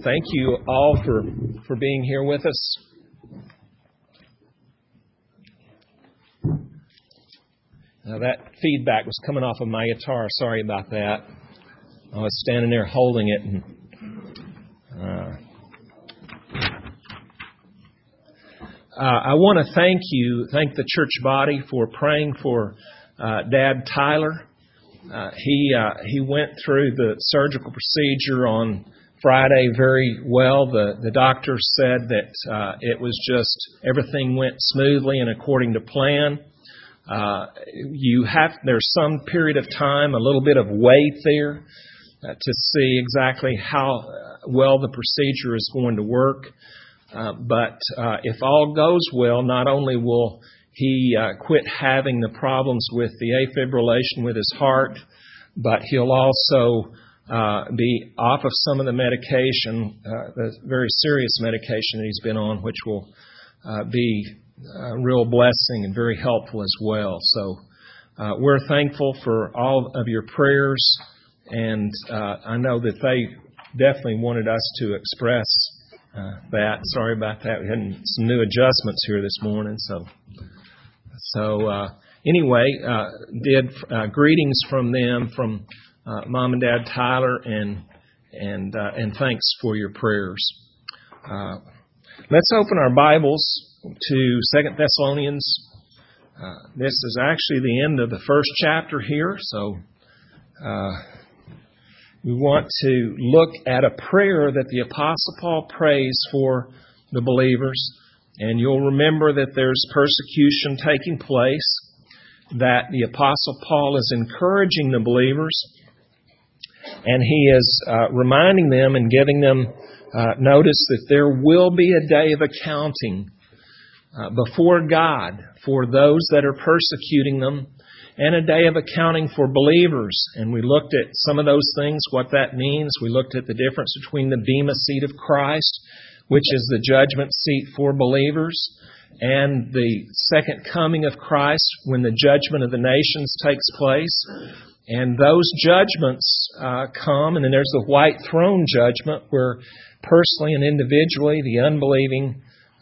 Thank you all for being here with us. Now that feedback was coming off of my guitar. Sorry about that. I was standing there holding it. I want to thank the church body for praying for Dad Tyler. He went through the surgical procedure on Friday very well. The doctor said that it was just everything went smoothly and according to plan. There's some period of time, a little bit of wait there to see exactly how well the procedure is going to work. But if all goes well, not only will he quit having the problems with the afibrillation with his heart, but he'll also be off of some of the medication, the very serious medication that he's been on, which will be a real blessing and very helpful as well. So we're thankful for all of your prayers, and I know that they definitely wanted us to express that. Sorry about that. We had some new adjustments here this morning. So anyway, greetings from them, from Mom and Dad Tyler, and thanks for your prayers. Let's open our Bibles to 2 Thessalonians. This is actually the end of the first chapter here, so we want to look at a prayer that the Apostle Paul prays for the believers. And you'll remember that there's persecution taking place, that the Apostle Paul is encouraging the believers, and he is reminding them and giving them notice that there will be a day of accounting before God for those that are persecuting them, and a day of accounting for believers. And we looked at some of those things, what that means. We looked at the difference between the bema seat of Christ, which is the judgment seat for believers, and the second coming of Christ when the judgment of the nations takes place. And those judgments come, and then there's the white throne judgment where personally and individually the unbelieving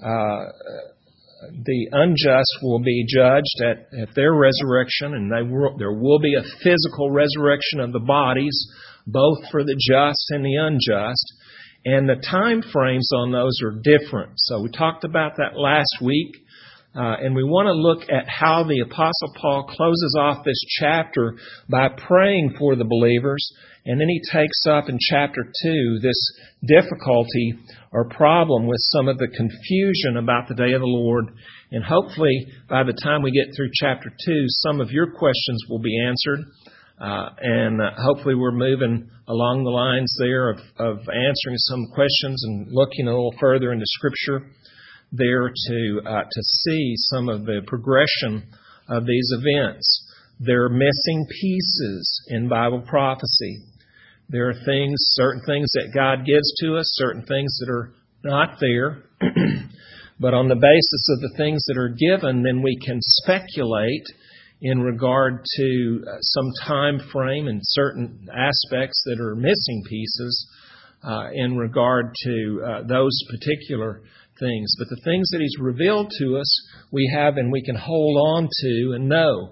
the unjust will be judged at their resurrection, and there will be a physical resurrection of the bodies, both for the just and the unjust. And the time frames on those are different. So we talked about that last week, and we want to look at how the Apostle Paul closes off this chapter by praying for the believers. And then he takes up in chapter 2 this difficulty or problem with some of the confusion about the day of the Lord. And hopefully, by the time we get through chapter 2, some of your questions will be answered. And hopefully we're moving along the lines there of answering some questions and looking a little further into Scripture there to see some of the progression of these events. There are missing pieces in Bible prophecy. There are certain things that God gives to us, certain things that are not there. But on the basis of the things that are given, then we can speculate in regard to some time frame and certain aspects that are missing pieces in regard to those particular things. But the things that He's revealed to us, we have and we can hold on to and know.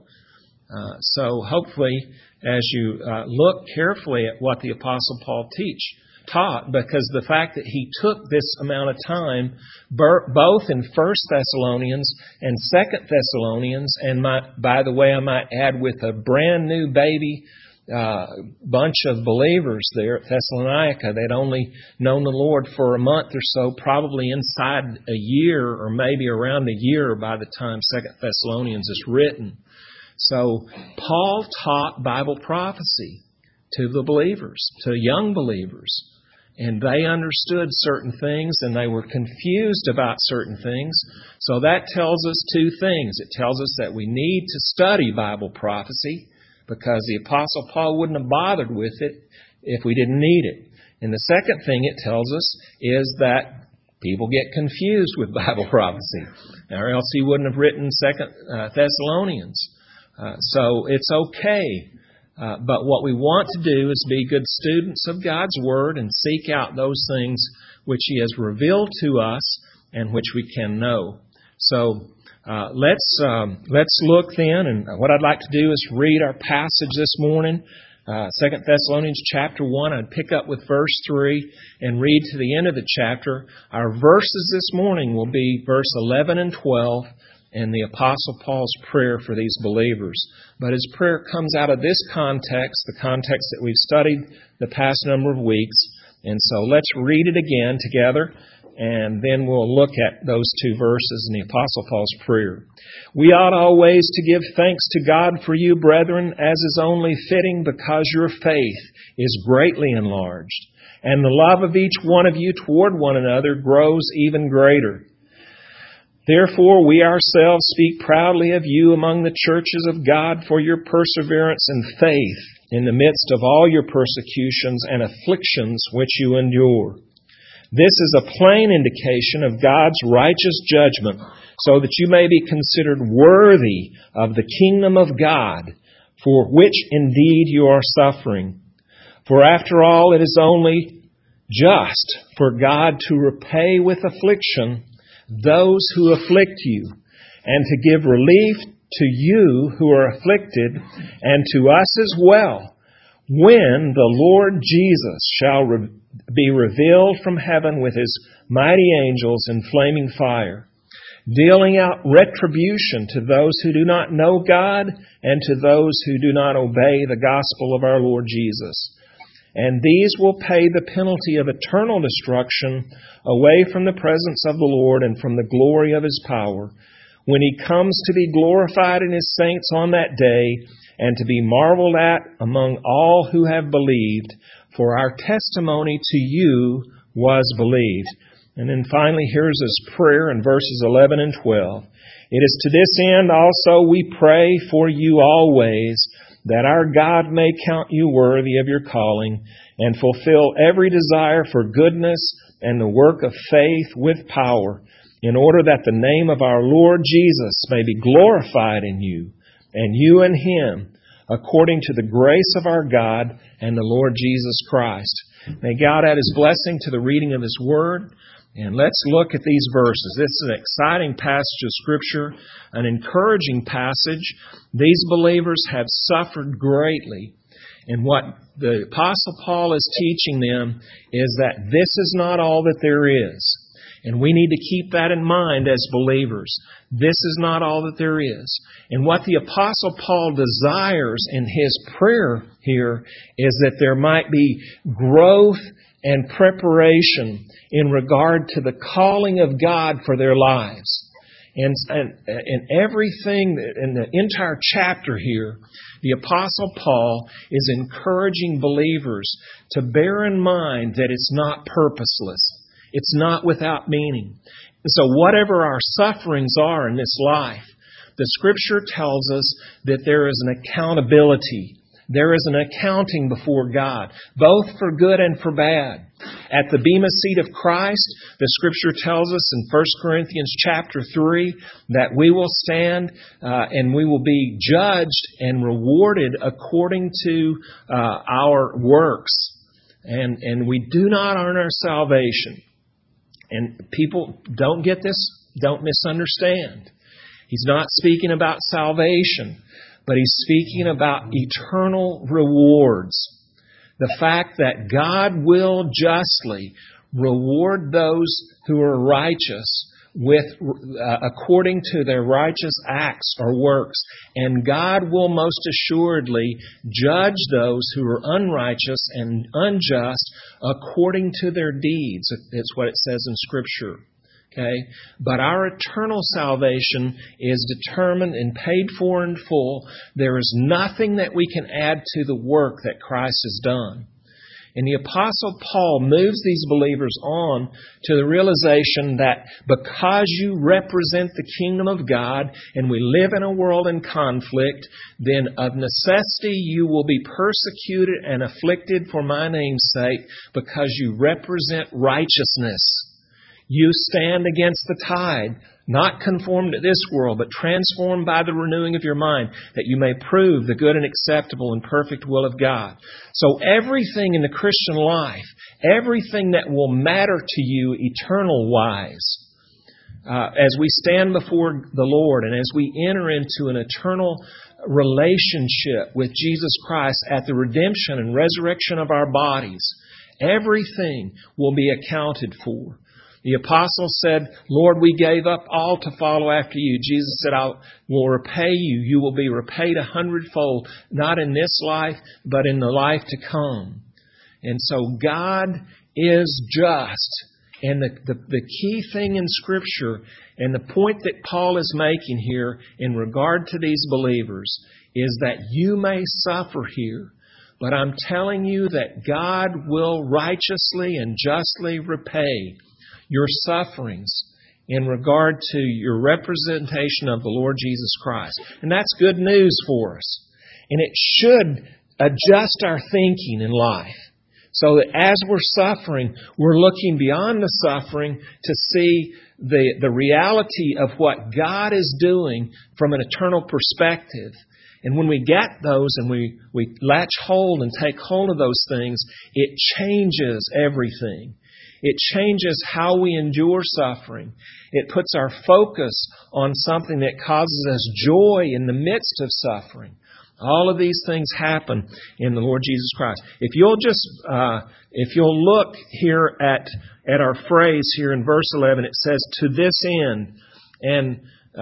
So hopefully, as you look carefully at what the Apostle Paul taught, because the fact that he took this amount of time, both in 1 Thessalonians and 2 Thessalonians, and by the way, I might add with a brand new baby bunch of believers there at Thessalonica. They'd only known the Lord for a month or so, probably inside a year or maybe around a year by the time 2 Thessalonians is written. So Paul taught Bible prophecy to the believers, to young believers. And they understood certain things and they were confused about certain things. So that tells us two things. It tells us that we need to study Bible prophecy because the Apostle Paul wouldn't have bothered with it if we didn't need it. And the second thing it tells us is that people get confused with Bible prophecy, or else he wouldn't have written 2 Thessalonians. So it's okay But what we want to do is be good students of God's Word and seek out those things which He has revealed to us and which we can know. So let's look then, and what I'd like to do is read our passage this morning. 2 Thessalonians chapter 1, I'd pick up with verse 3 and read to the end of the chapter. Our verses this morning will be verse 11 and 12 and the Apostle Paul's prayer for these believers. But his prayer comes out of this context, the context that we've studied the past number of weeks. And so let's read it again together, and then we'll look at those two verses in the Apostle Paul's prayer. We ought always to give thanks to God for you, brethren, as is only fitting, because your faith is greatly enlarged, and the love of each one of you toward one another grows even greater. Therefore, we ourselves speak proudly of you among the churches of God for your perseverance and faith in the midst of all your persecutions and afflictions which you endure. This is a plain indication of God's righteous judgment, so that you may be considered worthy of the kingdom of God, for which indeed you are suffering. For after all, it is only just for God to repay with affliction those who afflict you, and to give relief to you who are afflicted, and to us as well, when the Lord Jesus shall be revealed from heaven with His mighty angels in flaming fire, dealing out retribution to those who do not know God and to those who do not obey the gospel of our Lord Jesus. And these will pay the penalty of eternal destruction away from the presence of the Lord and from the glory of His power, when He comes to be glorified in His saints on that day, and to be marveled at among all who have believed, for our testimony to you was believed. And then finally, here's His prayer in verses 11 and 12. It is to this end also we pray for you always, that our God may count you worthy of your calling, and fulfill every desire for goodness and the work of faith with power, in order that the name of our Lord Jesus may be glorified in you, and you in Him, according to the grace of our God and the Lord Jesus Christ. May God add His blessing to the reading of His Word. And let's look at these verses. This is an exciting passage of Scripture, an encouraging passage. These believers have suffered greatly. And what the Apostle Paul is teaching them is that this is not all that there is. And we need to keep that in mind as believers. This is not all that there is. And what the Apostle Paul desires in his prayer here is that there might be growth and preparation in regard to the calling of God for their lives. And everything, in the entire chapter here, the Apostle Paul is encouraging believers to bear in mind that it's not purposeless. It's not without meaning. So whatever our sufferings are in this life, the Scripture tells us that there is an accountability. There is an accounting before God, both for good and for bad. At the bema seat of Christ, the Scripture tells us in 1 Corinthians chapter 3 that we will stand and we will be judged and rewarded according to our works. And we do not earn our salvation. And people don't get this, don't misunderstand. He's not speaking about salvation, but he's speaking about eternal rewards. The fact that God will justly reward those who are righteous with according to their righteous acts or works, and God will most assuredly judge those who are unrighteous and unjust according to their deeds. It's what it says in Scripture. Okay? But our eternal salvation is determined and paid for in full. There is nothing that we can add to the work that Christ has done. And the Apostle Paul moves these believers on to the realization that because you represent the kingdom of God and we live in a world in conflict, then of necessity you will be persecuted and afflicted for my name's sake because you represent righteousness. You stand against the tide Not conformed to this world, but transformed by the renewing of your mind, that you may prove the good and acceptable and perfect will of God. So everything in the Christian life, everything that will matter to you eternal-wise, as we stand before the Lord and as we enter into an eternal relationship with Jesus Christ at the redemption and resurrection of our bodies, everything will be accounted for. The apostle said, Lord, we gave up all to follow after you. Jesus said, I will repay you. You will be repaid 100-fold, not in this life, but in the life to come. And so God is just. And the key thing in Scripture, and the point that Paul is making here in regard to these believers, is that you may suffer here, but I'm telling you that God will righteously and justly repay your sufferings in regard to your representation of the Lord Jesus Christ. And that's good news for us. And it should adjust our thinking in life, so that as we're suffering, we're looking beyond the suffering to see the reality of what God is doing from an eternal perspective. And when we get those and we latch hold and take hold of those things, it changes everything. It changes how we endure suffering. It puts our focus on something that causes us joy in the midst of suffering. All of these things happen in the Lord Jesus Christ. If you'll look here at our phrase here in verse 11, it says, "To this end," and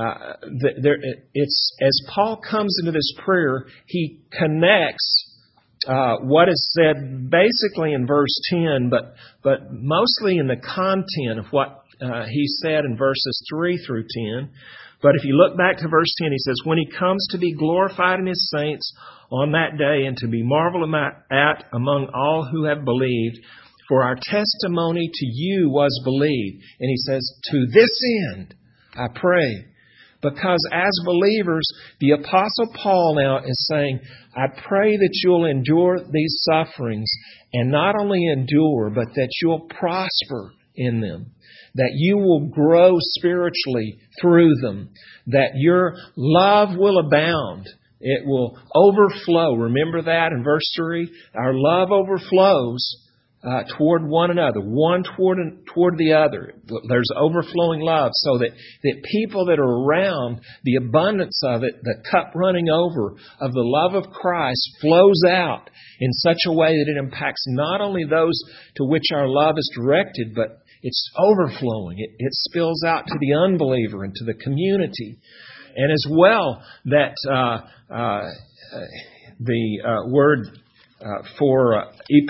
it's as Paul comes into this prayer, he connects what is said basically in verse 10, but mostly in the content of what he said in verses 3 through 10. But if you look back to verse 10, he says, "When he comes to be glorified in his saints on that day and to be marveled at among all who have believed, for our testimony to you was believed." And he says, "To this end, I pray." Because as believers, the Apostle Paul now is saying, I pray that you'll endure these sufferings, and not only endure, but that you'll prosper in them, that you will grow spiritually through them, that your love will abound. It will overflow. Remember that in verse 3? Our love overflows toward one another, one toward the other. There's overflowing love, so that people that are around, the abundance of it, the cup running over of the love of Christ flows out in such a way that it impacts not only those to which our love is directed, but it's overflowing. It spills out to the unbeliever and to the community. And as well, that the word for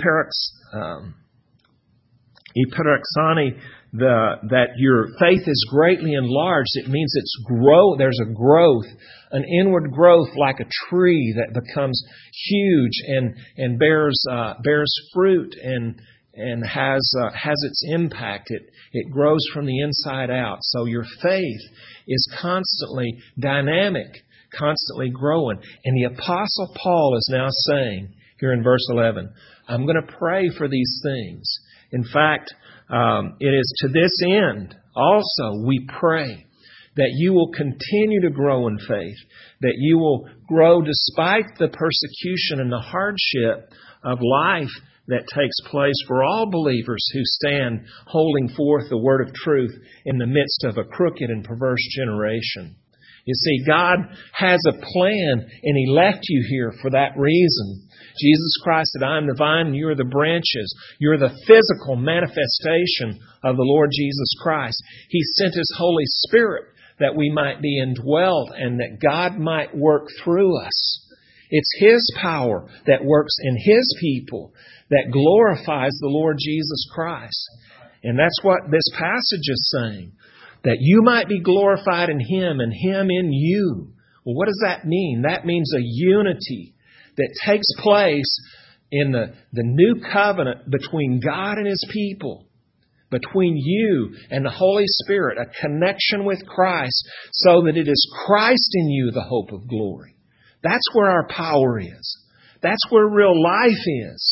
hyperexani, that your faith is greatly enlarged. It means there's a growth, an inward growth like a tree that becomes huge and bears fruit and has its impact. It grows from the inside out. So your faith is constantly dynamic, constantly growing. And the Apostle Paul is now saying here in verse 11, I'm going to pray for these things. In fact, it is to this end also we pray that you will continue to grow in faith, that you will grow despite the persecution and the hardship of life that takes place for all believers who stand holding forth the word of truth in the midst of a crooked and perverse generation. You see, God has a plan, and He left you here for that reason. Jesus Christ said, I am the vine and you are the branches. You're the physical manifestation of the Lord Jesus Christ. He sent His Holy Spirit that we might be indwelt and that God might work through us. It's His power that works in His people that glorifies the Lord Jesus Christ. And that's what this passage is saying, that you might be glorified in Him and Him in you. Well, what does that mean? That means a unity that takes place in the new covenant between God and His people, between you and the Holy Spirit, a connection with Christ, so that it is Christ in you, the hope of glory. That's where our power is. That's where real life is.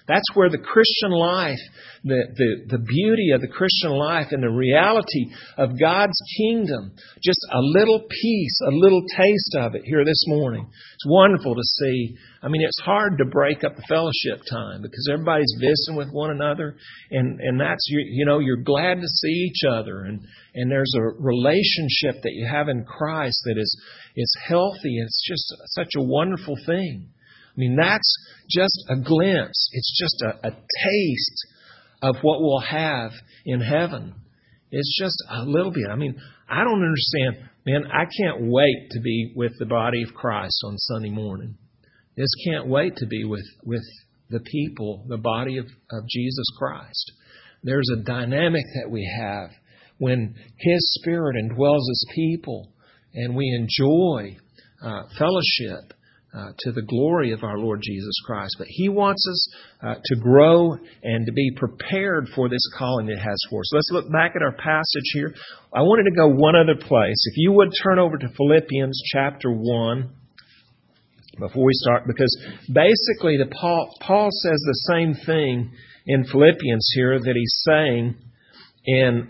That's where the Christian life, the beauty of the Christian life and the reality of God's kingdom, just a little piece, a little taste of it here this morning. It's wonderful to see. I mean, it's hard to break up the fellowship time because everybody's visiting with one another, and that's, you're glad to see each other, and there's a relationship that you have in Christ that is healthy. It's just such a wonderful thing. I mean, that's just a glimpse. It's just a taste of what we'll have in heaven. It's just a little bit. I mean, I don't understand. Man, I can't wait to be with the body of Christ on Sunday morning. Just can't wait to be with the people, the body of Jesus Christ. There's a dynamic that we have when His Spirit indwells His people and we enjoy fellowship to the glory of our Lord Jesus Christ. But He wants us to grow and to be prepared for this calling that He has for us. Let's look back at our passage here. I wanted to go one other place. If you would turn over to Philippians chapter 1 before we start, because basically Paul says the same thing in Philippians here that he's saying in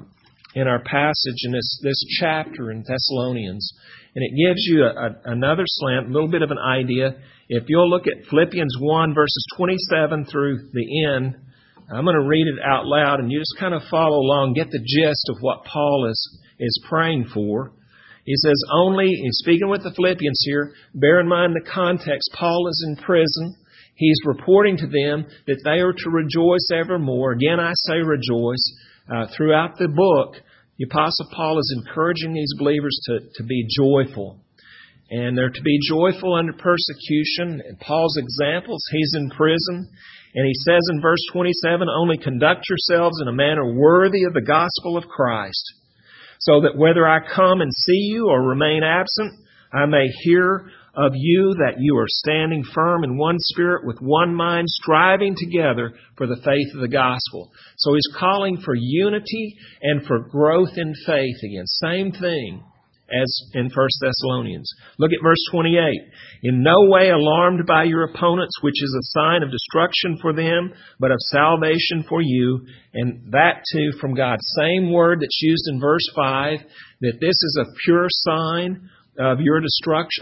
our passage in this chapter in Thessalonians. And it gives you another slant, a little bit of an idea. If you'll look at Philippians 1, verses 27 through the end, I'm going to read it out loud, and you just kind of follow along, get the gist of what Paul is praying for. He says, he's speaking with the Philippians here, bear in mind the context. Paul is in prison. He's reporting to them that they are to rejoice evermore. Again, I say rejoice. Throughout the book, the Apostle Paul is encouraging these believers to be joyful. And they're to be joyful under persecution. In Paul's examples, he's in prison. And he says in verse 27, only conduct yourselves in a manner worthy of the gospel of Christ, so that whether I come and see you or remain absent, I may hear of you that you are standing firm in one spirit with one mind, striving together for the faith of the gospel. So he's calling for unity and for growth in faith again. Same thing as in 1 Thessalonians. Look at verse 28. In no way alarmed by your opponents, which is a sign of destruction for them, but of salvation for you, and that too from God. Same word that's used in verse 5, that this is a pure sign of your destruction,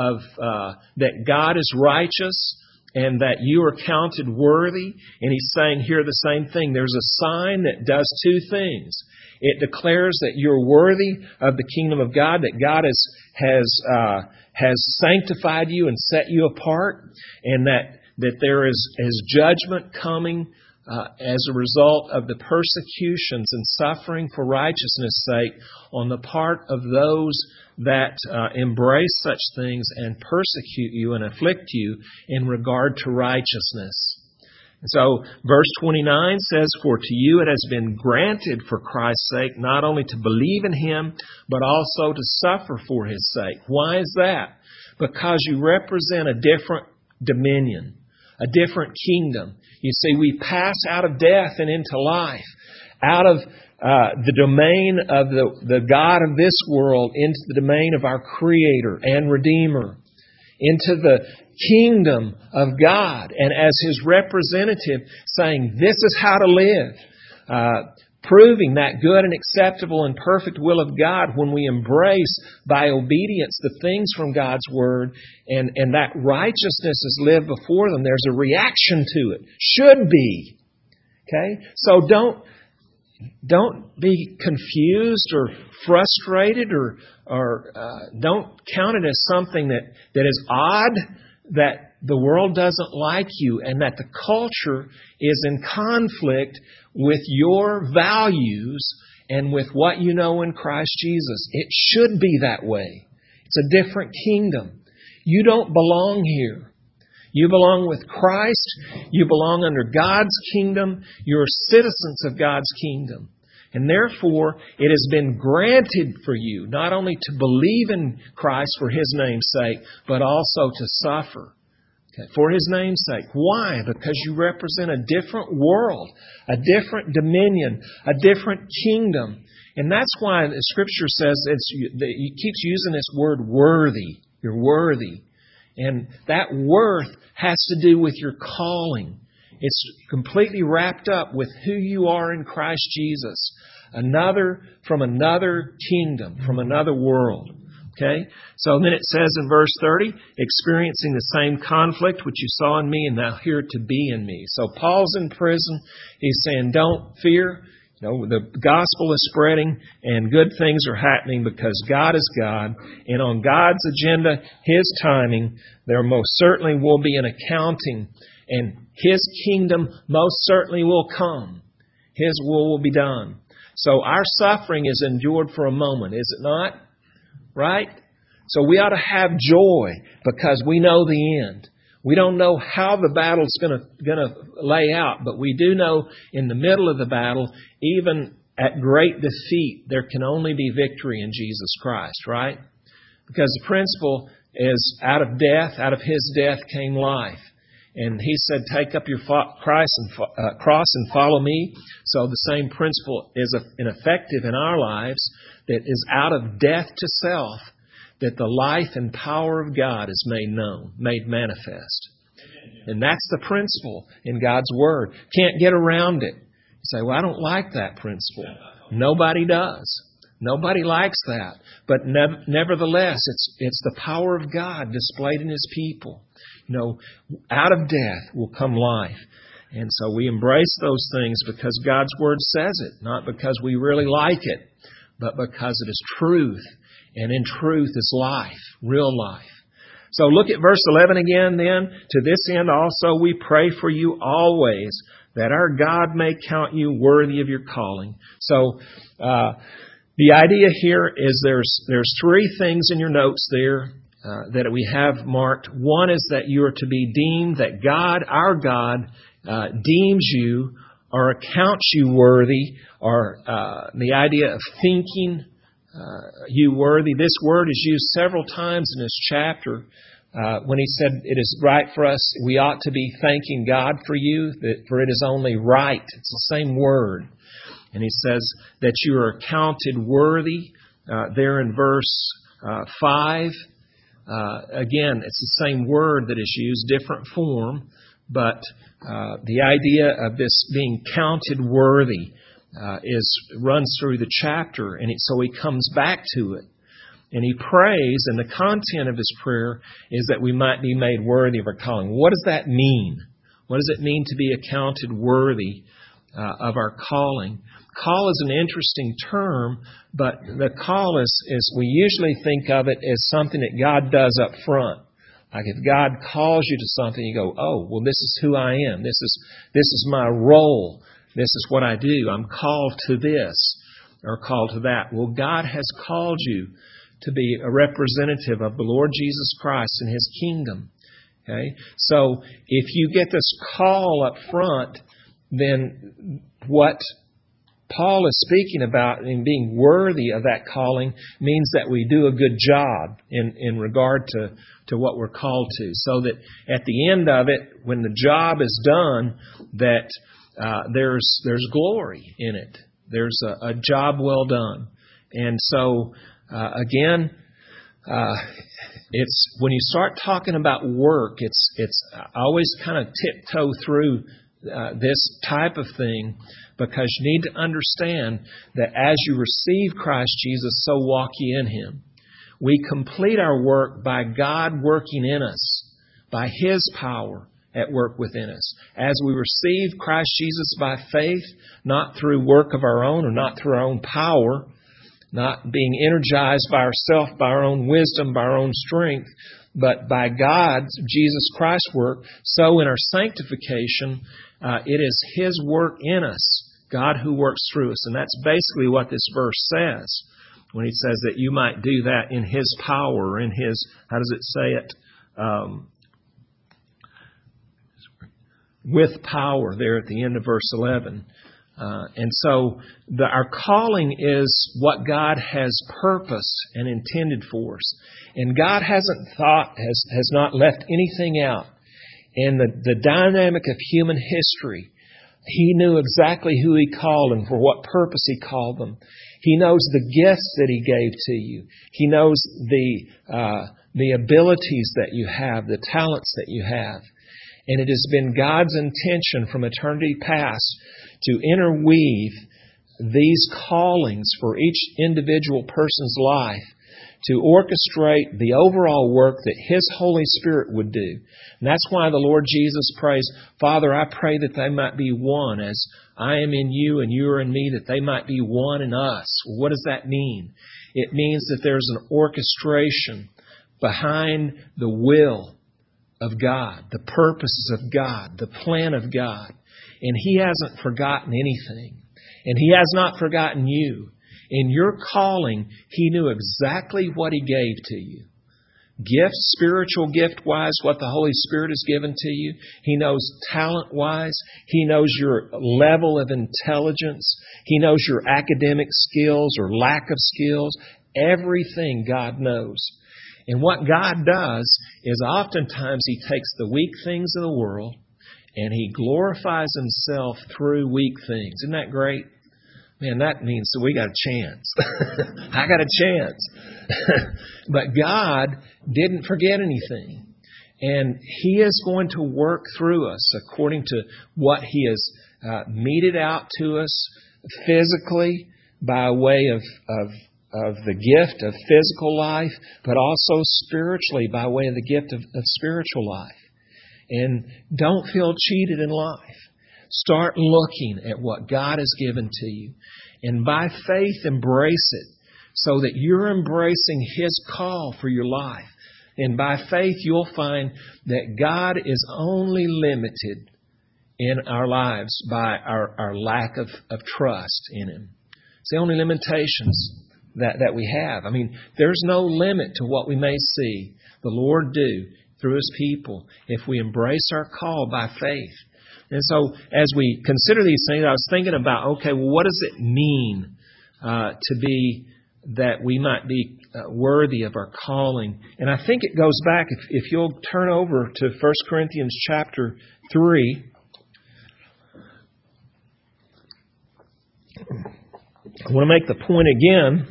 that God is righteous and that you are counted worthy. And he's saying here the same thing. There's a sign that does two things. It declares that you're worthy of the kingdom of God, that God has sanctified you and set you apart, and that there is judgment coming as a result of the persecutions and suffering for righteousness' sake on the part of those that embrace such things and persecute you and afflict you in regard to righteousness. And so verse 29 says, for to you it has been granted for Christ's sake not only to believe in Him, but also to suffer for His sake. Why is that? Because you represent a different dominion, a different kingdom. You see, we pass out of death and into life, out of the domain of the God of this world into the domain of our Creator and Redeemer, into the kingdom of God, and as His representative saying, this is how to live, proving that good and acceptable and perfect will of God when we embrace by obedience the things from God's Word, and that righteousness is lived before them. There's a reaction to it. Should be. Okay? So don't be confused or frustrated or don't count it as something that is odd, that the world doesn't like you, and that the culture is in conflict with your values and with what you know in Christ Jesus. It should be that way. It's a different kingdom. You don't belong here. You belong with Christ. You belong under God's kingdom. You're citizens of God's kingdom. And therefore, it has been granted for you not only to believe in Christ for His name's sake, but also to suffer for His name's sake. Why? Because you represent a different world, a different dominion, a different kingdom. And that's why the Scripture says it keeps using this word worthy. You're worthy. And that worth has to do with your calling. It's completely wrapped up with who you are in Christ Jesus. From another kingdom, from another world. Okay? So then it says in verse 30, experiencing the same conflict which you saw in me and now here to be in me. So Paul's in prison. He's saying, don't fear. The gospel is spreading and good things are happening because God is God. And on God's agenda, His timing, there most certainly will be an accounting and His kingdom most certainly will come. His will be done. So our suffering is endured for a moment, is it not? Right? So we ought to have joy because we know the end. We don't know how the battle's going to lay out, but we do know in the middle of the battle, even at great defeat, there can only be victory in Jesus Christ, right? Because the principle is out of His death came life. And He said, take up your cross and follow me. So the same principle is effective in our lives, that is out of death to self, that the life and power of God is made known, made manifest. And that's the principle in God's Word. Can't get around it. You say, well, I don't like that principle. Nobody does. Nobody likes that. But nevertheless, it's the power of God displayed in His people. Out of death will come life. And so we embrace those things because God's Word says it, not because we really like it, but because it is truth. And in truth is life, real life. So look at verse 11 again then. To this end also we pray for you always, that our God may count you worthy of your calling. So the idea here is there's three things in your notes there that we have marked. One is that you are to be deemed, that God, our God, deems you or accounts you worthy, or the idea of thinking you worthy. This word is used several times in this chapter when he said it is right for us, we ought to be thanking God for you, for it is only right. It's the same word. And he says that you are accounted worthy there in verse 5. Again, it's the same word that is used, different form, but the idea of this being counted worthy runs through the chapter, and so he comes back to it. And he prays, and the content of his prayer is that we might be made worthy of our calling. What does that mean? What does it mean to be accounted worthy of our calling? Call is an interesting term, but the call is we usually think of it as something that God does up front. Like if God calls you to something, you go, oh, well, this is who I am. This is my role. This is what I do. I'm called to this or called to that. Well, God has called you to be a representative of the Lord Jesus Christ and His kingdom. Okay? So if you get this call up front, then what Paul is speaking about in being worthy of that calling means that we do a good job in regard to what we're called to. So that at the end of it, when the job is done, that there's glory in it. There's a job well done. And so again, it's when you start talking about work, it's I always kind of tiptoe through this type of thing, because you need to understand that as you receive Christ Jesus, so walk ye in Him. We complete our work by God working in us, by His power at work within us. As we receive Christ Jesus by faith, not through work of our own or not through our own power, not being energized by ourselves, by our own wisdom, by our own strength, but by God's, Jesus Christ's work, so in our sanctification, it is His work in us, God who works through us. And that's basically what this verse says, when He says that you might do that in His power, in His, how does it say it? With power there at the end of verse 11. And so our calling is what God has purposed and intended for us. And God has not left anything out. In the dynamic of human history, He knew exactly who He called and for what purpose He called them. He knows the gifts that He gave to you. He knows the abilities that you have, the talents that you have. And it has been God's intention from eternity past to interweave these callings for each individual person's life, to orchestrate the overall work that His Holy Spirit would do. And that's why the Lord Jesus prays, Father, I pray that they might be one as I am in you and you are in me, that they might be one in us. Well, what does that mean? It means that there's an orchestration behind the will of God, the purposes of God, the plan of God. And He hasn't forgotten anything. And He has not forgotten you. In your calling, He knew exactly what He gave to you. Gifts, spiritual gift-wise, what the Holy Spirit has given to you. He knows talent-wise. He knows your level of intelligence. He knows your academic skills or lack of skills. Everything God knows. And what God does is oftentimes He takes the weak things of the world and He glorifies Himself through weak things. Isn't that great? Man, that means that we got a chance. I got a chance. But God didn't forget anything. And He is going to work through us according to what He has meted out to us physically by way of the gift of physical life, but also spiritually by way of the gift of spiritual life. And don't feel cheated in life. Start looking at what God has given to you. And by faith, embrace it so that you're embracing His call for your life. And by faith, you'll find that God is only limited in our lives by our lack of trust in Him. It's the only limitations that we have. I mean, there's no limit to what we may see the Lord do through His people if we embrace our call by faith. And so as we consider these things, I was thinking about, okay, well, what does it mean to be that we might be worthy of our calling? And I think it goes back, if you'll turn over to 1 Corinthians chapter 3. I want to make the point again.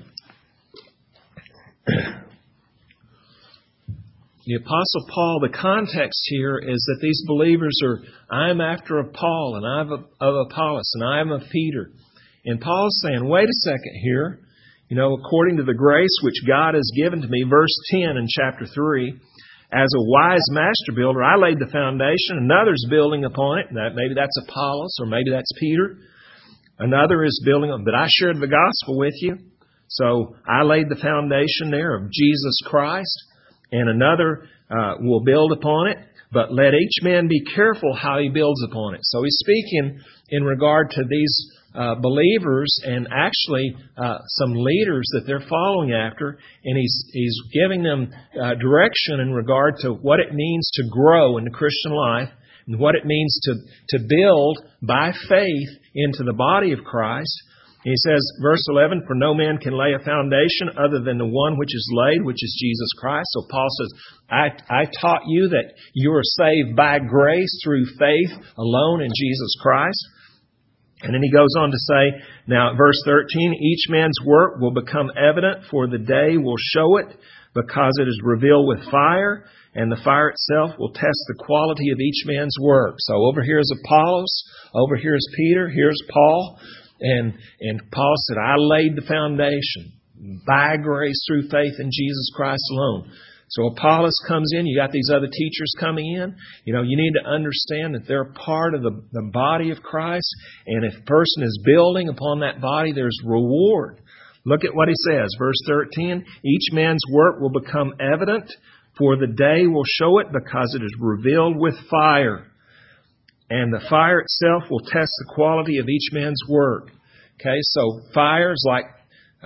The Apostle Paul, the context here is that these believers are, I'm after of Paul, and I'm of Apollos, and I'm of Peter. And Paul's saying, wait a second here. You know, according to the grace which God has given to me, verse 10 in chapter 3, as a wise master builder, I laid the foundation, another's building upon it. Maybe that's Apollos, or maybe that's Peter. Another is building on, but I shared the gospel with you. So I laid the foundation there of Jesus Christ. And another will build upon it, but let each man be careful how he builds upon it. So he's speaking in regard to these believers and actually some leaders that they're following after, and he's giving them direction in regard to what it means to grow in the Christian life and what it means to build by faith into the body of Christ. He says, verse 11, for no man can lay a foundation other than the one which is laid, which is Jesus Christ. So Paul says, I taught you that you are saved by grace through faith alone in Jesus Christ. And then he goes on to say, now verse 13, each man's work will become evident, for the day will show it, because it is revealed with fire, and the fire itself will test the quality of each man's work. So over here is Apollos, over here is Peter, here's Paul. And Paul said, I laid the foundation by grace through faith in Jesus Christ alone. So Apollos comes in. You got these other teachers coming in. You know, you need to understand that they're part of the body of Christ. And if a person is building upon that body, there's reward. Look at what he says. Verse 13, each man's work will become evident, for the day will show it, because it is revealed with fire. And the fire itself will test the quality of each man's work. Okay, so fire is like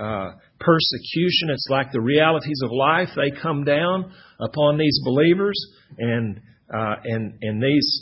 persecution. It's like the realities of life. They come down upon these believers, and these,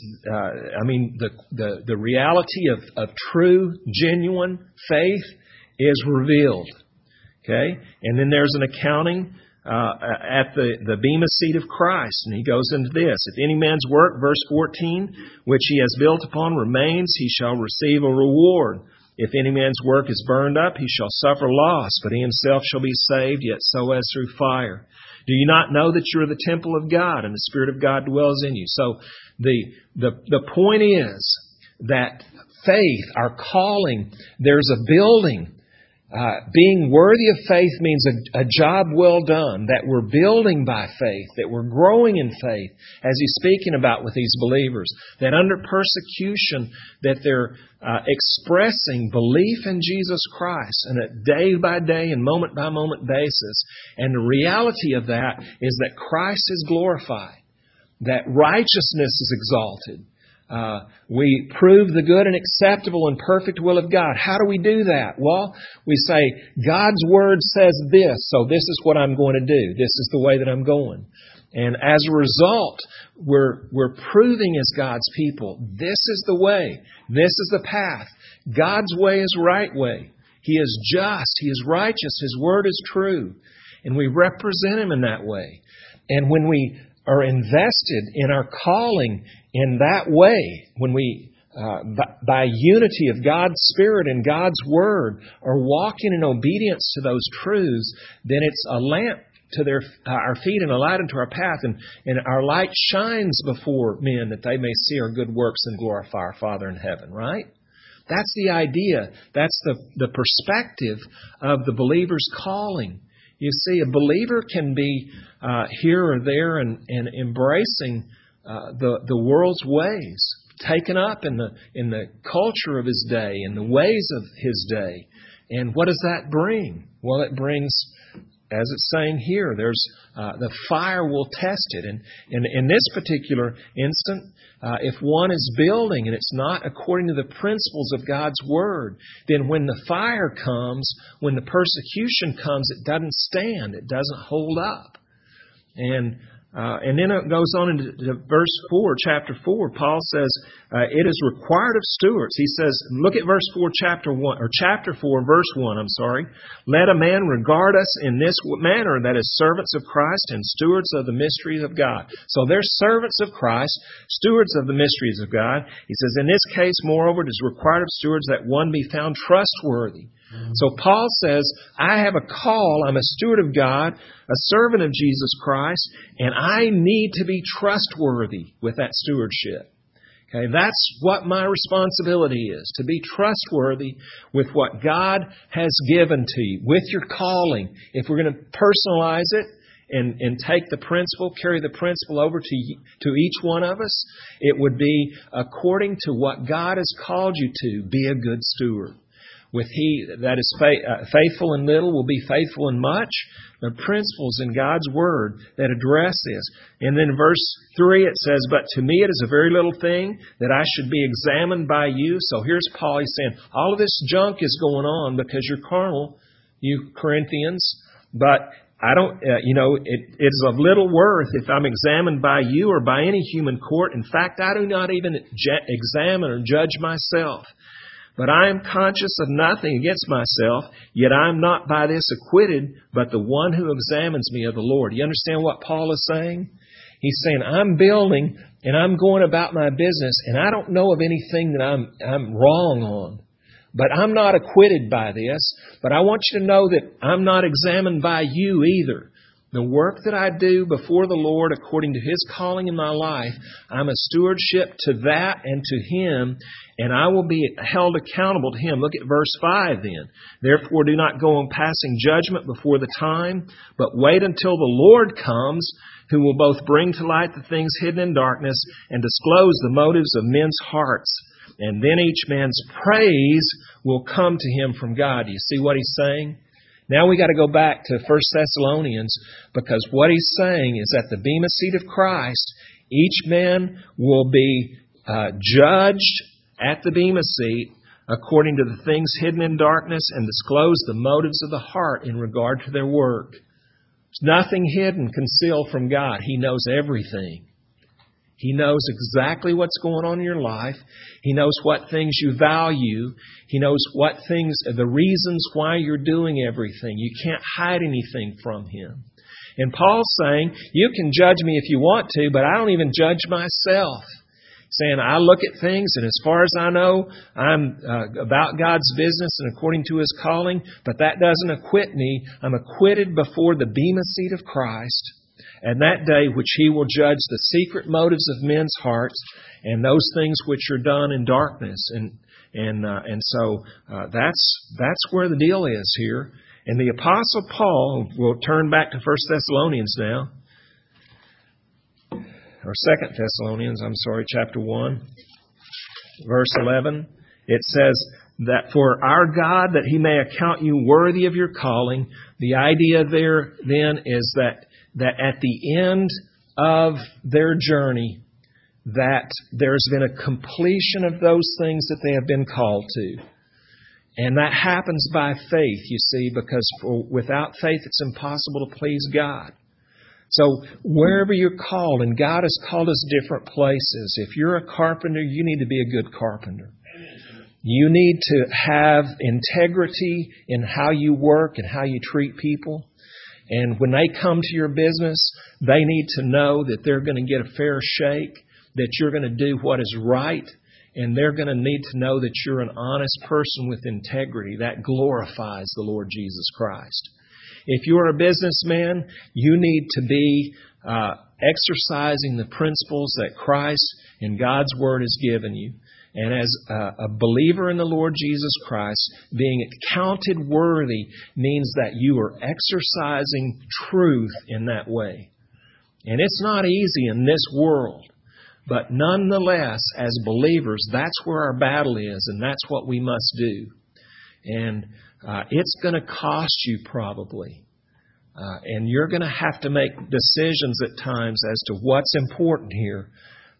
the reality of true, genuine faith is revealed. Okay, and then there's an accounting at the bema seat of Christ. And he goes into this. If any man's work, verse 14, which he has built upon remains, he shall receive a reward. If any man's work is burned up, he shall suffer loss, but he himself shall be saved, yet so as through fire. Do you not know that you are the temple of God, and the Spirit of God dwells in you? So the point is that faith, our calling, there's a building. Being worthy of faith means a job well done, that we're building by faith, that we're growing in faith, as he's speaking about with these believers, that under persecution, that they're expressing belief in Jesus Christ on a day-by-day and moment-by-moment basis. And the reality of that is that Christ is glorified, that righteousness is exalted. We prove the good and acceptable and perfect will of God. How do we do that? Well, we say, God's Word says this, so this is what I'm going to do. This is the way that I'm going. And as a result, we're proving as God's people, this is the way. This is the path. God's way is right way. He is just. He is righteous. His Word is true. And we represent Him in that way. And when we are invested in our calling in that way, when we, by unity of God's Spirit and God's Word, are walking in obedience to those truths, then it's a lamp to our feet and a light unto our path, and our light shines before men that they may see our good works and glorify our Father in heaven, right? That's the idea. That's the perspective of the believer's calling. You see, a believer can be here or there and embracing the world's ways, taken up in the culture of his day and the ways of his day. And what does that bring? Well, it brings, as it's saying here, there's the fire will test it. And in this particular instant, if one is building and it's not according to the principles of God's Word, then when the fire comes, when the persecution comes, it doesn't stand. It doesn't hold up. And then it goes on into verse 4, chapter 4. Paul says, it is required of stewards. He says, look at verse 4, chapter 4, verse 1, Let a man regard us in this manner, that is servants of Christ and stewards of the mysteries of God. So they're servants of Christ, stewards of the mysteries of God. He says, in this case, moreover, it is required of stewards that one be found trustworthy. So Paul says, I have a call, I'm a steward of God, a servant of Jesus Christ, and I need to be trustworthy with that stewardship. Okay, that's what my responsibility is, to be trustworthy with what God has given to you, with your calling. If we're going to personalize it and take the principle, carry the principle over to each one of us, it would be according to what God has called you to, be a good steward. With he that is faithful in little will be faithful in much. The principles in God's Word that address this. And then verse 3 it says, but to me it is a very little thing that I should be examined by you. So here's Paul, he's saying, all of this junk is going on because you're carnal, you Corinthians, but I don't, it is of little worth if I'm examined by you or by any human court. In fact, I do not even examine or judge myself. But I am conscious of nothing against myself, yet I am not by this acquitted, but the one who examines me of the Lord. You understand what Paul is saying? He's saying, I'm building and I'm going about my business, and I don't know of anything that I'm wrong on. But I'm not acquitted by this. But I want you to know that I'm not examined by you either. The work that I do before the Lord according to His calling in my life, I'm a stewardship to that and to Him, and I will be held accountable to Him. Look at verse 5 then. Therefore do not go on passing judgment before the time, but wait until the Lord comes, who will both bring to light the things hidden in darkness and disclose the motives of men's hearts. And then each man's praise will come to him from God. Do you see what he's saying? Now we got to go back to 1 Thessalonians, because what he's saying is at the bema seat of Christ, each man will be judged at the bema seat according to the things hidden in darkness and disclose the motives of the heart in regard to their work. There's nothing hidden, concealed from God. He knows everything. He knows exactly what's going on in your life. He knows what things you value. He knows what things, the reasons why you're doing everything. You can't hide anything from Him. And Paul's saying, you can judge me if you want to, but I don't even judge myself. saying, I look at things, and as far as I know, I'm about God's business and according to His calling, but that doesn't acquit me. I'm acquitted before the bema seat of Christ, and that day which He will judge the secret motives of men's hearts and those things which are done in darkness. And so that's where the deal is here. And the Apostle Paul, we'll turn back to 1 Thessalonians now, or 2 Thessalonians, chapter 1, verse 11. It says that for our God, that He may account you worthy of your calling. The idea there then is that at the end of their journey, that there's been a completion of those things that they have been called to. And that happens by faith, you see, because without faith it's impossible to please God. So wherever you're called, and God has called us different places. If you're a carpenter, you need to be a good carpenter. You need to have integrity in how you work and how you treat people. And when they come to your business, they need to know that they're going to get a fair shake, that you're going to do what is right, and they're going to need to know that you're an honest person with integrity. That glorifies the Lord Jesus Christ. If you're a businessman, you need to be exercising the principles that Christ and God's Word has given you. And as a believer in the Lord Jesus Christ, being counted worthy means that you are exercising truth in that way. And it's not easy in this world. But nonetheless, as believers, that's where our battle is, and that's what we must do. And it's going to cost you probably. And you're going to have to make decisions at times as to what's important here.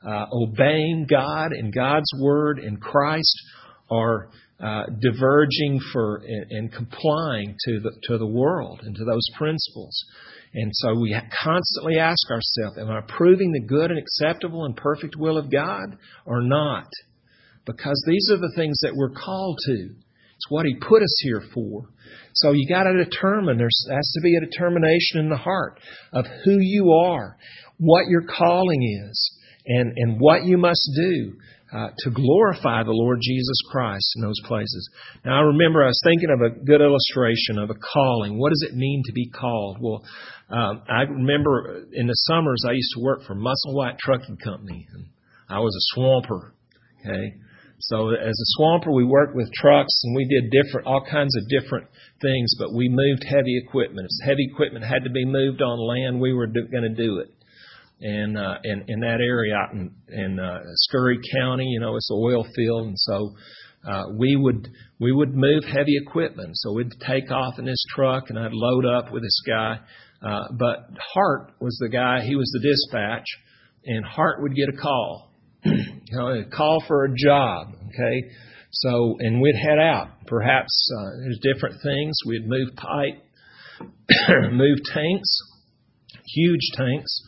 Obeying God and God's Word and Christ, or diverging and complying to the world and to those principles. And so we constantly ask ourselves, am I proving the good and acceptable and perfect will of God or not? Because these are the things that we're called to. It's what He put us here for. So you got to determine, there has to be a determination in the heart of who you are, what your calling is, and what you must do to glorify the Lord Jesus Christ in those places. Now, I remember I was thinking of a good illustration of a calling. What does it mean to be called? Well, I remember in the summers I used to work for Musselwhite Trucking Company. And I was a swamper. Okay, so as a swamper, we worked with trucks and we did all kinds of different things. But we moved heavy equipment. If heavy equipment had to be moved on land, we were going to do it. And in that area out in Scurry County, it's an oil field, and so we would move heavy equipment. So we'd take off in this truck, and I'd load up with this guy. But Hart was the guy; he was the dispatch, and Hart would get a call, a call for a job. Okay, so and we'd head out. Perhaps there's different things. We'd move pipe, move tanks, huge tanks.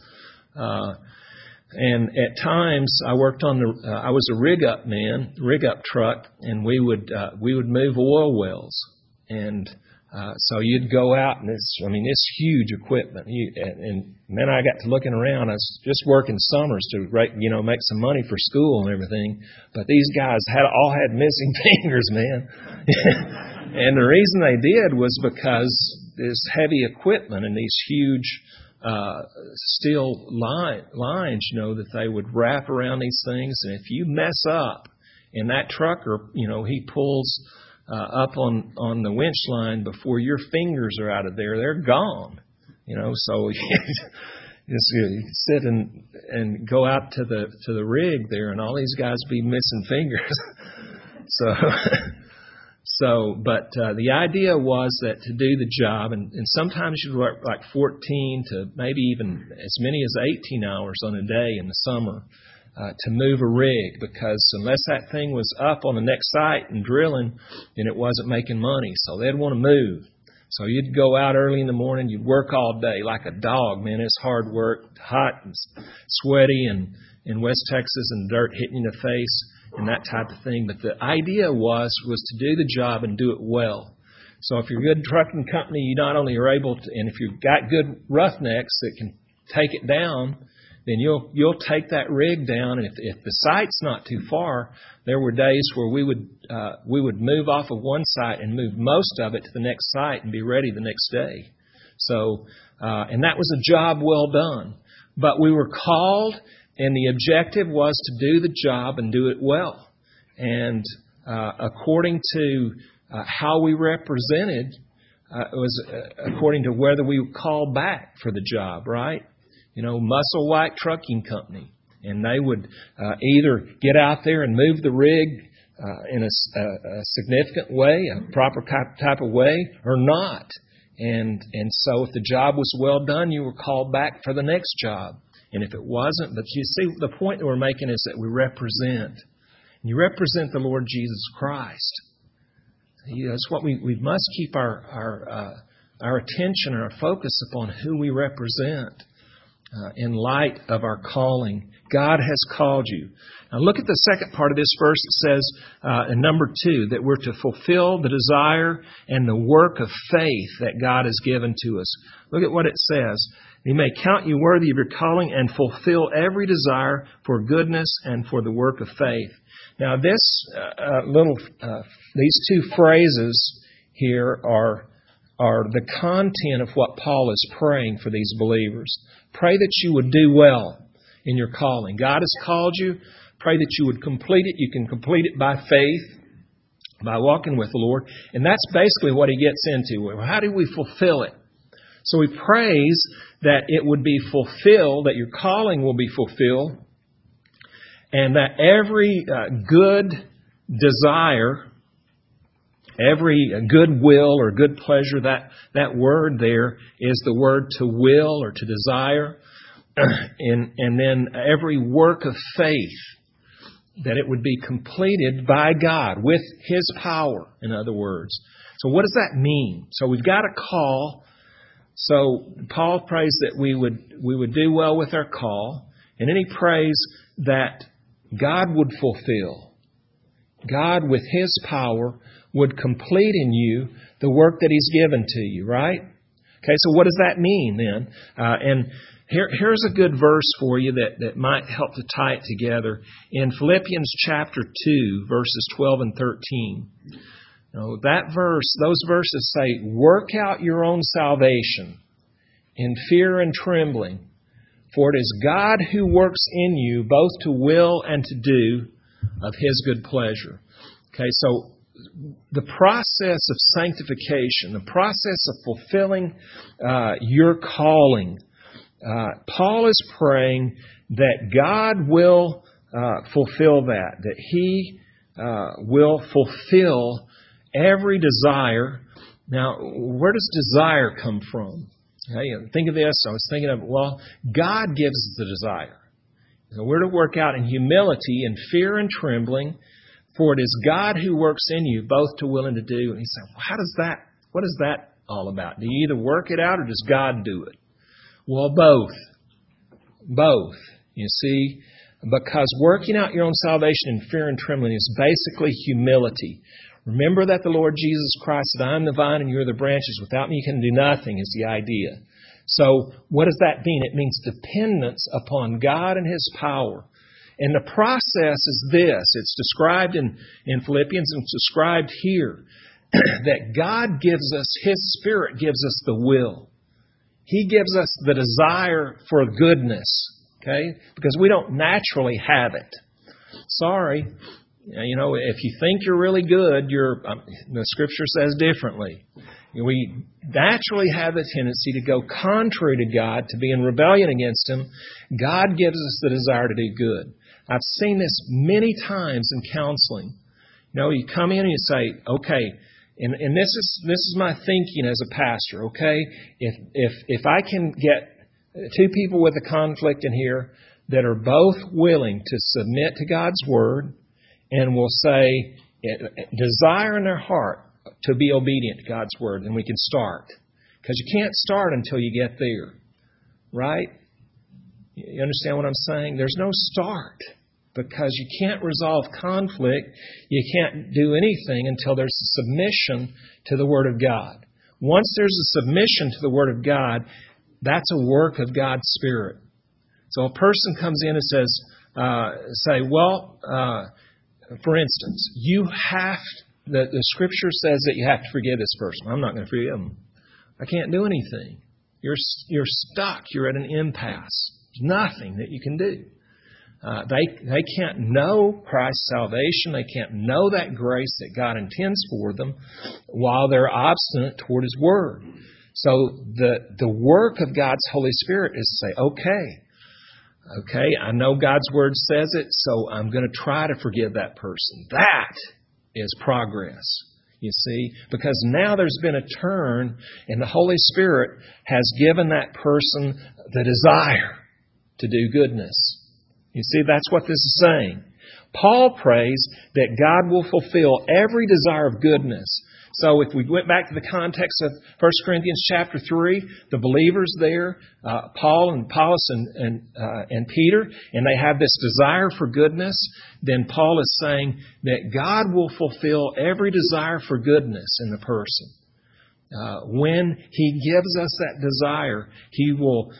And at times I worked on I was a rig up truck, and we would move oil wells. And so you'd go out, and it's huge equipment. And then I got to looking around. I was just working summers to make some money for school and everything. But these guys all had missing fingers, man. And the reason they did was because this heavy equipment and these huge steel lines, that they would wrap around these things. And if you mess up, and that trucker, he pulls up on the winch line before your fingers are out of there, they're gone. So you sit and go out to the rig there, and all these guys be missing fingers. But the idea was that to do the job, and sometimes you'd work like 14 to maybe even as many as 18 hours on a day in the summer to move a rig, because unless that thing was up on the next site and drilling, then it wasn't making money. So they'd want to move. So you'd go out early in the morning, you'd work all day like a dog, man. It's hard work, hot and sweaty, and in West Texas, and dirt hitting you in the face, and that type of thing. But the idea was to do the job and do it well. So if you're a good trucking company, you not only are able to, and if you've got good roughnecks that can take it down, then you'll take that rig down. And if the site's not too far, there were days where we would move off of one site and move most of it to the next site and be ready the next day. So, and that was a job well done. But we were called, and the objective was to do the job and do it well. And according to how we represented, it was according to whether we were called back for the job, right? Musselwhite Trucking Company. And they would either get out there and move the rig in a significant way, a proper type of way, or not. And so if the job was well done, you were called back for the next job. And if it wasn't, but you see, the point that we're making is that we represent. You represent the Lord Jesus Christ. That's what we must keep our attention and our focus upon who we represent in light of our calling. God has called you. Now look at the second part of this verse. It says in number 2 that we're to fulfill the desire and the work of faith that God has given to us. Look at what it says. He may count you worthy of your calling and fulfill every desire for goodness and for the work of faith. Now this these two phrases here are the content of what Paul is praying for these believers. Pray that you would do well in your calling. God has called you. Pray that you would complete it. You can complete it by faith, by walking with the Lord. And that's basically what he gets into. How do we fulfill it? So he prays that it would be fulfilled, that your calling will be fulfilled, and that every good desire, every good will or good pleasure, that word there is the word to will or to desire, and then every work of faith, that it would be completed by God with His power, in other words. So what does that mean? So we've got a call. So Paul prays that we would do well with our call, and then he prays that God would fulfill. God, with His power, would complete in you the work that He's given to you, right? Okay, so what does that mean then? And here's a good verse for you that might help to tie it together. In Philippians chapter 2, verses 12 and 13. Those verses say, work out your own salvation in fear and trembling, for it is God who works in you both to will and to do of His good pleasure. Okay, so the process of sanctification, the process of fulfilling your calling, Paul is praying that God will fulfill that He will fulfill every desire. Now, where does desire come from? Think of this. I was thinking of, God gives us the desire. So we're to work out in humility and fear and trembling, for it is God who works in you both to will and to do. And he said, what is that all about? Do you either work it out or does God do it? Well, both. Both. You see, because working out your own salvation in fear and trembling is basically humility. Remember that the Lord Jesus Christ said, I am the vine and you are the branches. Without me you can do nothing, is the idea. So what does that mean? It means dependence upon God and His power. And the process is this. It's described in Philippians and it's described here. That God gives us, His Spirit gives us the will. He gives us the desire for goodness. Okay? Because we don't naturally have it. Sorry. If you think you're really good, the Scripture says differently. We naturally have a tendency to go contrary to God, to be in rebellion against Him. God gives us the desire to do good. I've seen this many times in counseling. You come in and you say, okay, and this is my thinking as a pastor, okay? If I can get two people with a conflict in here that are both willing to submit to God's Word, and will say, desire in their heart to be obedient to God's Word, and we can start. Because you can't start until you get there. Right? You understand what I'm saying? There's no start. Because you can't resolve conflict. You can't do anything until there's a submission to the Word of God. Once there's a submission to the Word of God, that's a work of God's Spirit. So a person comes in and says, for instance, the Scripture says that you have to forgive this person. I'm not going to forgive them. I can't do anything. You're stuck. You're at an impasse. There's nothing that you can do. They can't know Christ's salvation. They can't know that grace that God intends for them while they're obstinate toward His Word. So the work of God's Holy Spirit is to say, okay, I know God's Word says it, so I'm going to try to forgive that person. That is progress, you see, because now there's been a turn and the Holy Spirit has given that person the desire to do goodness. You see, that's what this is saying. Paul prays that God will fulfill every desire of goodness. So if we went back to the context of 1 Corinthians chapter 3, the believers there, Paul and Apollos and Peter, and they have this desire for goodness, then Paul is saying that God will fulfill every desire for goodness in the person. When He gives us that desire, He will.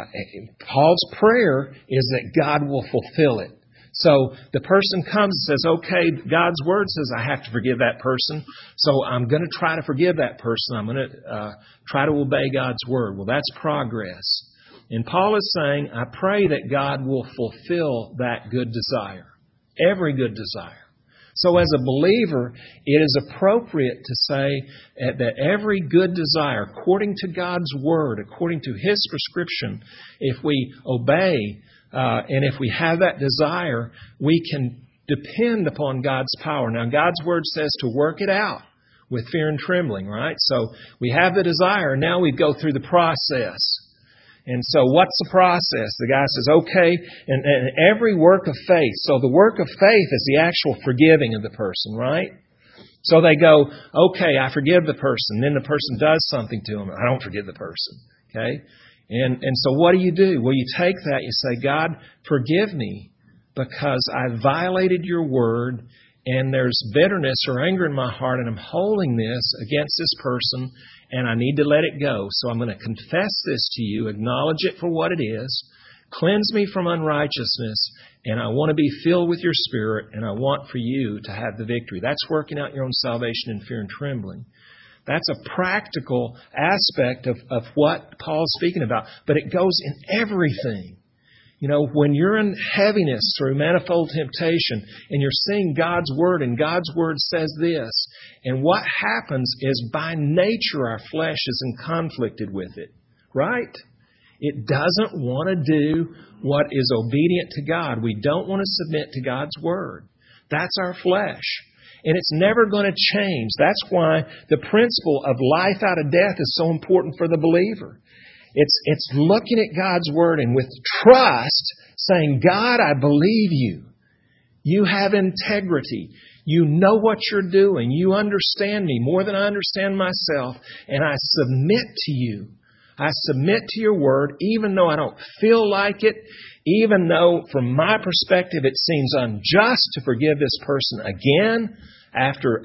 Paul's prayer is that God will fulfill it. So the person comes and says, okay, God's Word says I have to forgive that person, so I'm going to try to forgive that person. I'm going to try to obey God's Word. Well, that's progress. And Paul is saying, I pray that God will fulfill that good desire, every good desire. So as a believer, it is appropriate to say that every good desire, according to God's Word, according to His prescription, if we obey and if we have that desire, we can depend upon God's power. Now, God's Word says to work it out with fear and trembling, right? So we have the desire, now we go through the process. And so what's the process? The guy says, okay, and every work of faith. So the work of faith is the actual forgiving of the person, right? So they go, okay, I forgive the person. Then the person does something to him. I don't forgive the person. Okay? And so what do? Well, you take that, you say, God, forgive me because I violated your word and there's bitterness or anger in my heart and I'm holding this against this person and I need to let it go. So I'm going to confess this to you, acknowledge it for what it is, cleanse me from unrighteousness, and I want to be filled with your Spirit and I want for you to have the victory. That's working out your own salvation in fear and trembling. That's a practical aspect of what Paul's speaking about. But it goes in everything. You know, when you're in heaviness through manifold temptation and you're seeing God's Word and God's Word says this, and what happens is by nature our flesh is in conflicted with it, right? It doesn't want to do what is obedient to God. We don't want to submit to God's Word. That's our flesh. And it's never going to change. That's why the principle of life out of death is so important for the believer. It's looking at God's Word and with trust saying, God, I believe you. You have integrity. You know what you're doing. You understand me more than I understand myself. And I submit to you. I submit to your Word even though I don't feel like it, even though from my perspective it seems unjust to forgive this person again, after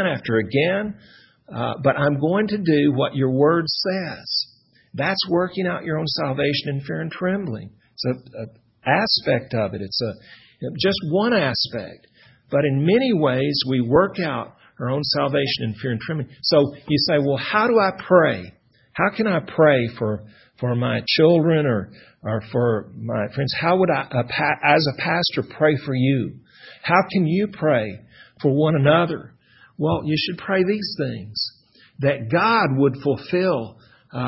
again. But I'm going to do what your Word says. That's working out your own salvation in fear and trembling. It's an aspect of it. It's just one aspect. But in many ways, we work out our own salvation in fear and trembling. So you say, well, how do I pray? How can I pray for my children or for my friends? How would I, as a pastor, pray for you? How can you pray for one another? Well, you should pray these things. That God would fulfill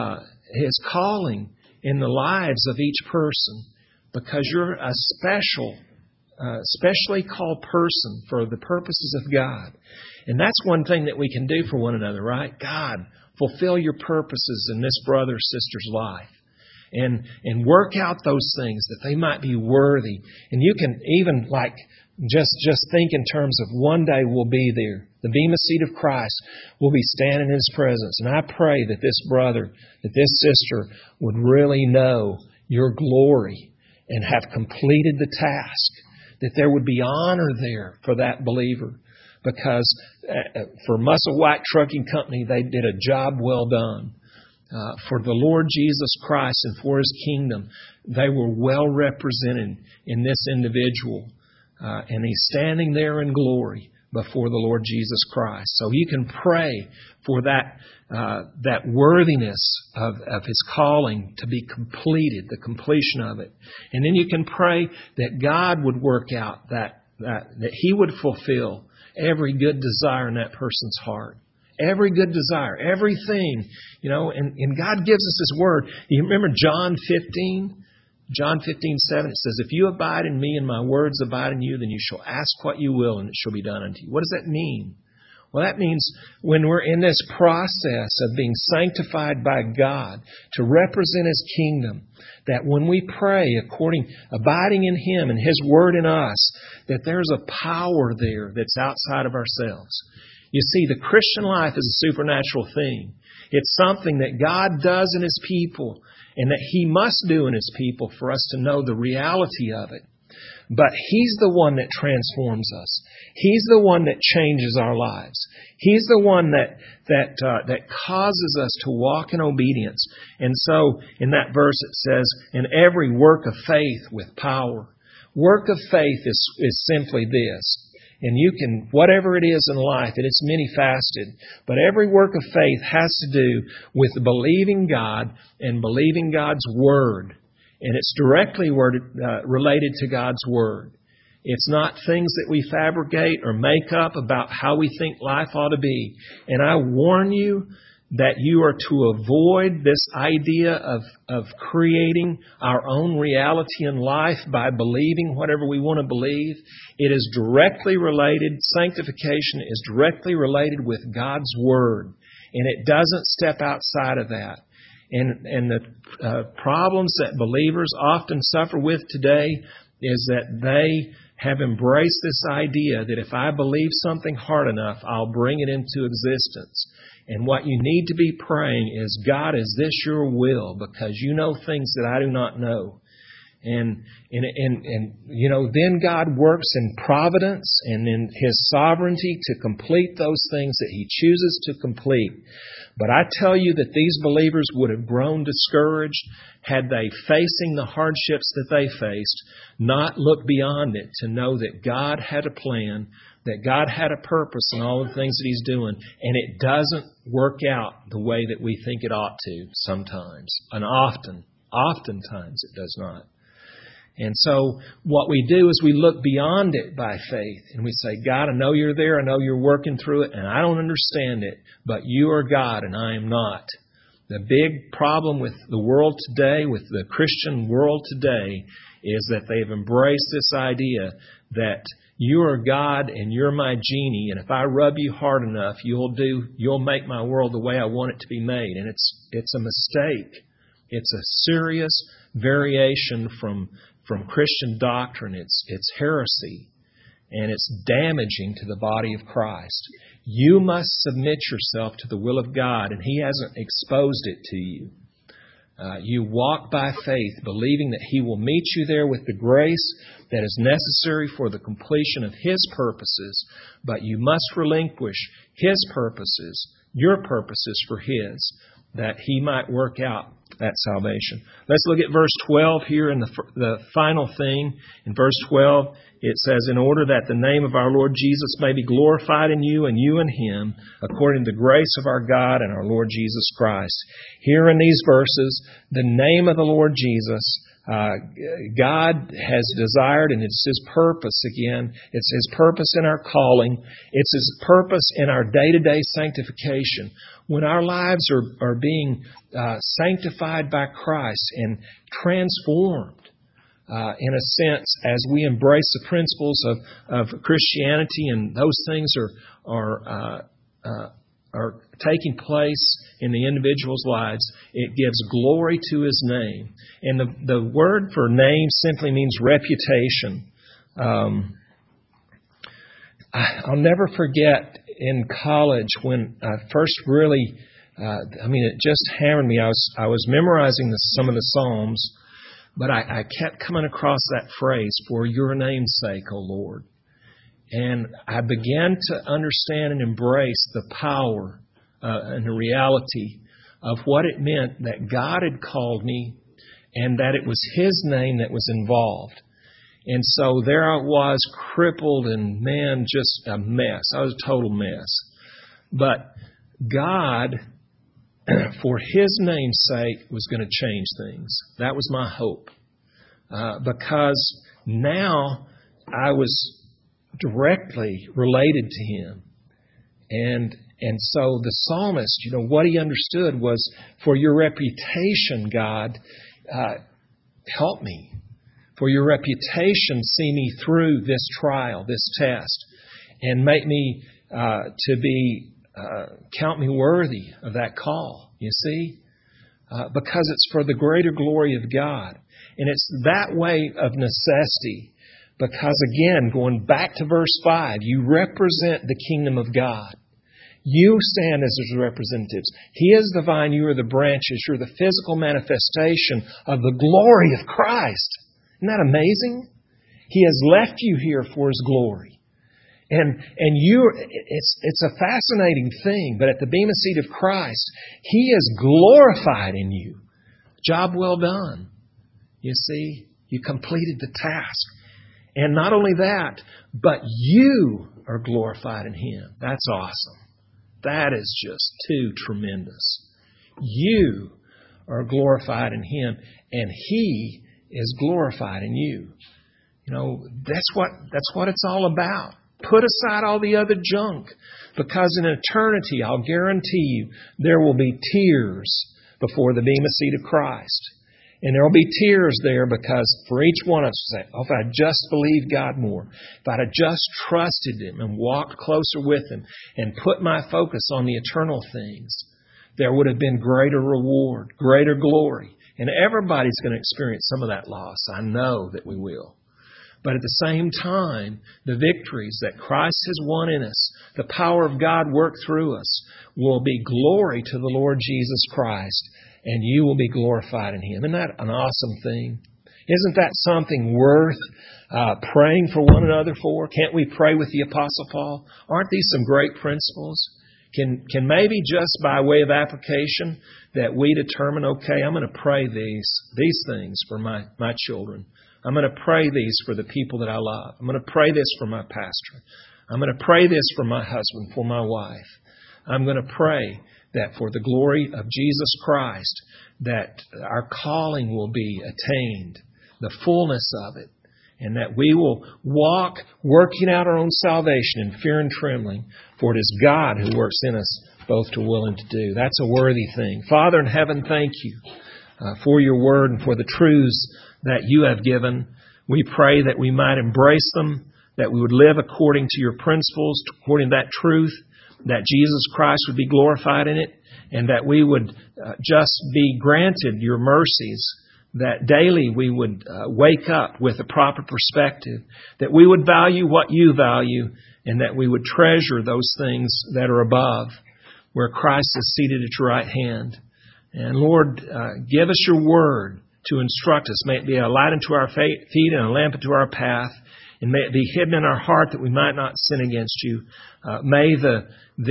His calling in the lives of each person, because you're a specially called person for the purposes of God. And that's one thing that we can do for one another, right? God, fulfill your purposes in this brother or sister's life. And work out those things that they might be worthy. And you can even just think in terms of one day we'll be there. The bema seat of Christ will be standing in His presence. And I pray that this brother, that this sister would really know your glory and have completed the task. That there would be honor there for that believer. Because for Muscle White Trucking Company, they did a job well done. for the Lord Jesus Christ and for His kingdom, they were well represented in this individual. And he's standing there in glory before the Lord Jesus Christ. So you can pray for that worthiness of His calling to be completed, the completion of it. And then you can pray that God would work out that He would fulfill every good desire in that person's heart. Every good desire, everything, and God gives us His Word. You remember John 15? John 15:7, it says, "If you abide in me and my words abide in you, then you shall ask what you will and it shall be done unto you." What does that mean? Well, that means when we're in this process of being sanctified by God to represent His kingdom, that when we pray abiding in Him and His Word in us, that there's a power there that's outside of ourselves. You see, the Christian life is a supernatural thing. It's something that God does in His people and that He must do in His people for us to know the reality of it. But He's the one that transforms us. He's the one that changes our lives. He's the one that causes us to walk in obedience. And so in that verse it says, "In every work of faith with power." Work of faith is simply this. And you can, whatever it is in life, and it's many-faceted, but every work of faith has to do with believing God and believing God's Word. And it's directly related to God's Word. It's not things that we fabricate or make up about how we think life ought to be. And I warn you that you are to avoid this idea of creating our own reality in life by believing whatever we want to believe. It is directly related, sanctification is directly related with God's Word. And it doesn't step outside of that. And the problems that believers often suffer with today is that they have embraced this idea that if I believe something hard enough, I'll bring it into existence. And what you need to be praying is, God, is this your will? Because you know things that I do not know. And then God works in providence and in His sovereignty to complete those things that He chooses to complete. But I tell you that these believers would have grown discouraged had they, facing the hardships that they faced, not looked beyond it to know that God had a plan, that God had a purpose in all the things that He's doing, and it doesn't work out the way that we think it ought to sometimes. And oftentimes it does not. And so what we do is we look beyond it by faith and we say, God, I know you're there. I know you're working through it and I don't understand it, but you are God and I am not. The big problem with the world today, with the Christian world today, is that they've embraced this idea that you are God and you're my genie, and if I rub you hard enough, you'll make my world the way I want it to be made. And it's a mistake. It's a serious variation from Christian doctrine. It's heresy, and it's damaging to the body of Christ. You must submit yourself to the will of God, and He hasn't exposed it to you. You walk by faith, believing that He will meet you there with the grace that is necessary for the completion of His purposes, but you must relinquish His purposes, your purposes for His, that He might work out that salvation. Let's look at verse 12 here in the final thing. In verse 12, it says, in order that the name of our Lord Jesus may be glorified in you and you in Him, according to the grace of our God and our Lord Jesus Christ. Here in these verses, the name of the Lord Jesus, God has desired, and it's His purpose again. It's His purpose in our calling. It's His purpose in our day-to-day sanctification. When our lives are being sanctified by Christ and transformed, in a sense, as we embrace the principles of Christianity, and those things are taking place in the individual's lives, it gives glory to His name. And the word for name simply means reputation. I'll never forget in college when I first really, it just hammered me. I was memorizing some of the Psalms, but I kept coming across that phrase, for your name's sake, O Lord. And I began to understand and embrace the power and the reality of what it meant that God had called me and that it was His name that was involved. And so there I was, crippled and, man, just a mess. I was a total mess. But God, for His name's sake, was going to change things. That was my hope. Because now I was directly related to Him. And so the psalmist, what he understood was, for your reputation, God, help me. For your reputation, see me through this trial, this test, and make me count me worthy of that call. You see? Because it's for the greater glory of God. And it's that way of necessity. Because again, going back to verse 5, you represent the kingdom of God. You stand as His representatives. He is the vine, you are the branches. You're the physical manifestation of the glory of Christ. Isn't that amazing? He has left you here for His glory. And it's a fascinating thing, but at the bema seat of Christ, He is glorified in you. Job well done. You see, you completed the task. And not only that, but you are glorified in Him. That's awesome. That is just too tremendous. You are glorified in Him, and He is glorified in you. That's what it's all about. Put aside all the other junk, because in eternity, I'll guarantee you, there will be tears before the bema seat of Christ. And there will be tears there because for each one of us, if I just believed God more, if I'd have just trusted Him and walked closer with Him and put my focus on the eternal things, there would have been greater reward, greater glory. And everybody's going to experience some of that loss. I know that we will. But at the same time, the victories that Christ has won in us, the power of God worked through us, will be glory to the Lord Jesus Christ. And you will be glorified in Him. Isn't that an awesome thing? Isn't that something worth praying for one another for? Can't we pray with the Apostle Paul? Aren't these some great principles? Can maybe just by way of application that we determine, okay, I'm going to pray these things for my children. I'm going to pray these for the people that I love. I'm going to pray this for my pastor. I'm going to pray this for my husband, for my wife. I'm going to pray that for the glory of Jesus Christ, that our calling will be attained, the fullness of it, and that we will walk working out our own salvation in fear and trembling, for it is God who works in us both to will and to do. That's a worthy thing. Father in heaven, thank you for your word and for the truths that you have given. We pray that we might embrace them, that we would live according to your principles, according to that truth, that Jesus Christ would be glorified in it, and that we would just be granted your mercies, that daily we would wake up with a proper perspective, that we would value what you value, and that we would treasure those things that are above, where Christ is seated at your right hand. And Lord, give us your word to instruct us. May it be a light unto our feet and a lamp unto our path. And may it be hidden in our heart that we might not sin against you. May the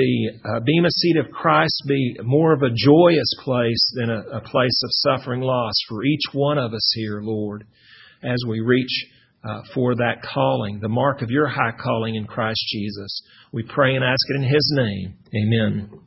bema seat of Christ be more of a joyous place than a place of suffering loss for each one of us here, Lord, as we reach for that calling, the mark of your high calling in Christ Jesus. We pray and ask it in His name. Amen.